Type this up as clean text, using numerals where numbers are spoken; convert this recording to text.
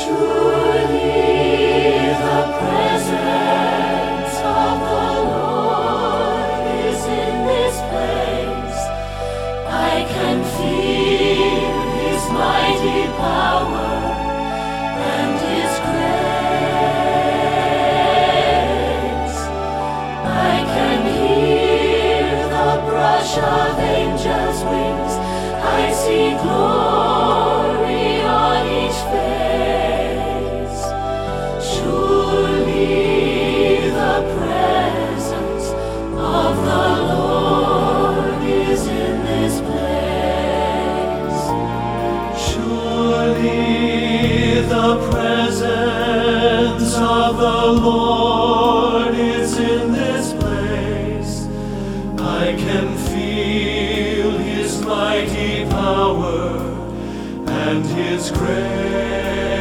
Surely the presence of the Lord is in this place. I can feel His mighty power and His grace. I can hear the brush of angels' wings. I see glory on each face. Surely the presence of the Lord is in this place. Surely the presence of the Lord is in this place. I can feel His mighty power and His grace.